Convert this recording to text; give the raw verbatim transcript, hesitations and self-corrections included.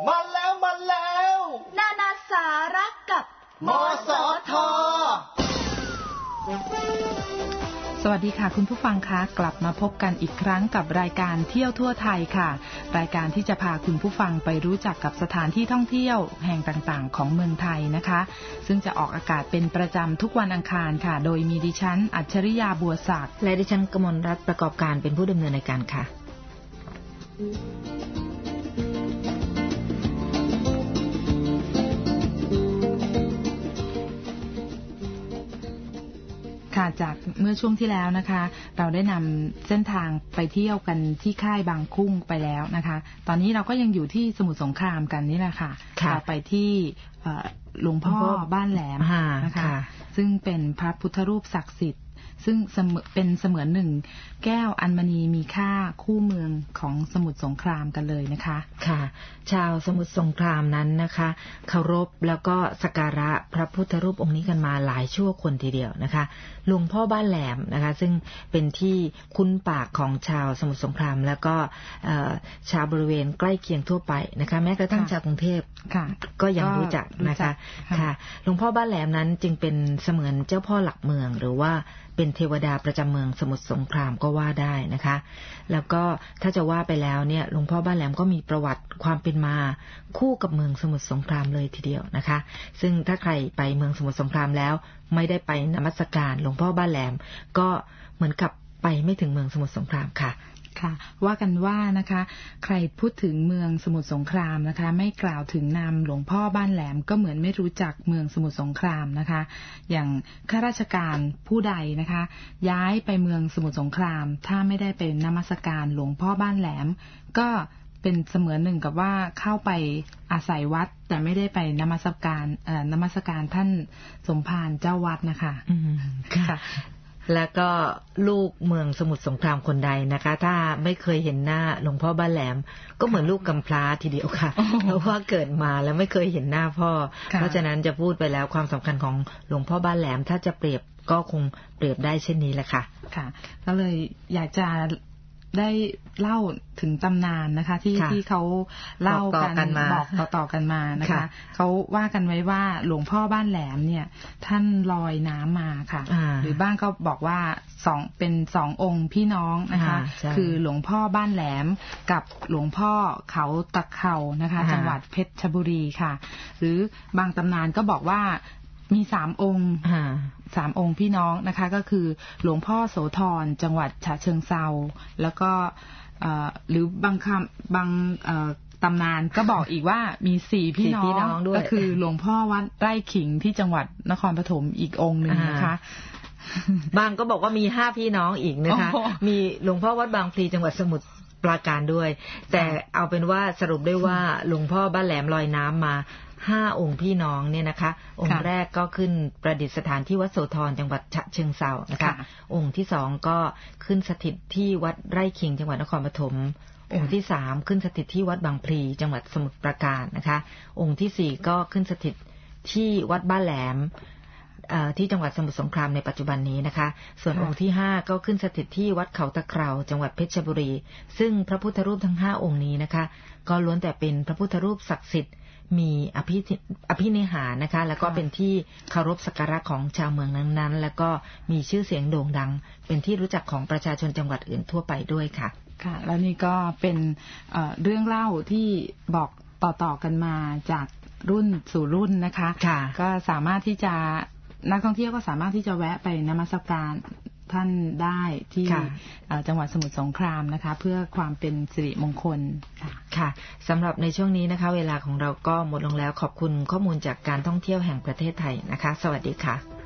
มาแล้วมาแล้วนานาสาระกับมสท. สวัสดีค่ะคุณผู้ฟังคะกลับมาพบกันอีกครั้งกับรายการเที่ยวทั่วไทยค่ะรายการที่จะพาคุณผู้ฟังไปรู้จักกับสถานที่ท่องเที่ยวแห่งต่างๆของเมืองไทยนะคะซึ่งจะออกอากาศเป็นประจำทุกวันอังคารค่ะโดยมีดิฉันอัจฉริยาบัวศักดิ์และดิฉันกมลรัตน์ประกอบการเป็นผู้ดำเนินรายการค่ะค่ะจากเมื่อช่วงที่แล้วนะคะเราได้นำเส้นทางไปเที่ยวกันที่ค่ายบางคุ้งไปแล้วนะคะตอนนี้เราก็ยังอยู่ที่สมุทรสงครามกันนี่แหละค่ะเราไปที่หลวงพ่อบ้านแหลมนะคะซึ่งเป็นพระพุทธรูปศักดิ์สิทธิ์ซึ่งเป็นเสมือนหนึ่งแก้วอัญมณีมีค่าคู่เมืองของสมุทรสงครามกันเลยนะคะค่ะชาวสมุทรสงครามนั้นนะคะเคารพแล้วก็สักการะพระพุทธรูปองค์นี้กันมาหลายชั่วคนทีเดียวนะคะหลวงพ่อบ้านแหลมนะคะซึ่งเป็นที่คุ้นปากของชาวสมุทรสงครามแล้วก็ชาวบริเวณใกล้เคียงทั่วไปนะคะแม้กระทั่งชาวกรุงเทพก็ยังรู้จักนะคะค่ะหลวงพ่อบ้านแหลมนั้นจึงเป็นเสมือนเจ้าพ่อหลักเมืองหรือว่าเป็นเทวดาประจำเมืองสมุทรสงครามก็ว่าได้นะคะแล้วก็ถ้าจะว่าไปแล้วเนี่ยหลวงพ่อบ้านแหลมก็มีประวัติความเป็นมาคู่กับเมืองสมุทรสงครามเลยทีเดียวนะคะซึ่งถ้าใครไปเมืองสมุทรสงครามแล้วไม่ได้ไปนมัสการหลวงพ่อบ้านแหลมก็เหมือนกับไปไม่ถึงเมืองสมุทรสงครามค่ะค่ะว่ากันว่านะคะใครพูดถึงเมืองสมุทรสงครามนะคะไม่กล่าวถึงนามหลวงพ่อบ้านแหลมก็เหมือนไม่รู้จักเมืองสมุทรสงครามนะคะอย่างข้าราชการผู้ใดนะคะย้ายไปเมืองสมุทรสงครามถ้าไม่ได้ไปนมัสการหลวงพ่อบ้านแหลมก็เป็นเสมือนหนึ่งกับว่าเข้าไปอาศัยวัดแต่ไม่ได้ไปนมัสการเอ่อนมัสการท่านสมภารเจ้าวัดนะคะอืมค่ะแล้วก็ลูกเมืองสมุทรสงครามคนใดนะคะถ้าไม่เคยเห็นหน้าหลวงพ่อบ้านแหลมก็เหมือนลูกกำพร้าทีเดียวค่ะเพราะว่าเกิดมาแล้วไม่เคยเห็นหน้าพ่อเพราะฉะนั้นจะพูดไปแล้วความสำคัญของหลวงพ่อบ้านแหลมถ้าจะเปรียบก็คงเปรียบได้เช่นนี้แหละค่ะค่ะก็เลยอยากจะได้เล่าถึงตำนานนะคะที่ที่เขาเล่ากันบอกต่อๆกันมานะคะเขาว่ากันไว้ว่าหลวงพ่อบ้านแหลมเนี่ยท่านลอยน้ำมาค่ะหรือบ้างก็บอกว่าสองเป็นสององค์พี่น้องนะคะคือหลวงพ่อบ้านแหลมกับหลวงพ่อเขาตะเข่านะคะจังหวัดเพชรบุรีค่ะหรือบางตำนานก็บอกว่ามีสามองค์สามองค์พี่น้องนะคะก็คือหลวงพ่อโสธรจังหวัดฉะเชิงเทราแล้วก็หรือบางคำบางตำนานก็บอกอีกว่ามีสี่พี่น้องก็คือหลวงพ่อวัดไร่ขิงที่จังหวัดนครปฐมอีกองค์หนึ่งนะคะบางก็บอกว่ามีห้าพี่น้องอีกนะคะมีหลวงพ่อวัดบางพลีจังหวัดสมุทรปราการด้วยแต่เอาเป็นว่าสรุปได้ว่าหลวงพ่อบ้านแหลมลอยน้ำมาห้าองค์พี่น้องเนี่ยนะคะองค์แรกก็ขึ้นประดิษฐานที่วัดโสธรจังหวัดฉะเชิงเทรานะคะองค์ที่สองก็ขึ้นสถิตที่วัดไร่ขิงจังหวัดนครปฐมองค์ที่สามขึ้นสถิตที่วัดบางพลีจังหวัดสมุทรปราการนะคะองค์ที่สี่ก็ขึ้นสถิตที่วัดบ้านแหลมที่จังหวัดสมุทรสงครามในปัจจุบันนี้นะคะส่วนองค์ที่ห้าก็ขึ้นสถิตที่วัดเขาตะเข่าจังหวัดเพชรบุรีซึ่งพระพุทธรูปทั้งห้าองค์นี้นะคะก็ล้วนแต่เป็นพระพุทธรูปศักดิ์สิทธิ์มีอภิอภินิหารนะคะแล้วก็เป็นที่เคารพสักการะของชาวเมืองนั้นๆแล้วก็มีชื่อเสียงโด่งดังเป็นที่รู้จักของประชาชนจังหวัดอื่นทั่วไปด้วยค่ะค่ะแล้วนี่ก็เป็นเอ่อเรื่องเล่าที่บอกต่อๆกันมาจากรุ่นสู่รุ่นนะคะก็สามารถที่จะนักท่องเที่ยวก็สามารถที่จะแวะไปนมัสการท่านได้ที่จังหวัดสมุทรสงครามนะคะเพื่อความเป็นสิริมงคลค่ะสำหรับในช่วงนี้นะคะเวลาของเราก็หมดลงแล้วขอบคุณข้อมูลจากการท่องเที่ยวแห่งประเทศไทยนะคะสวัสดีค่ะ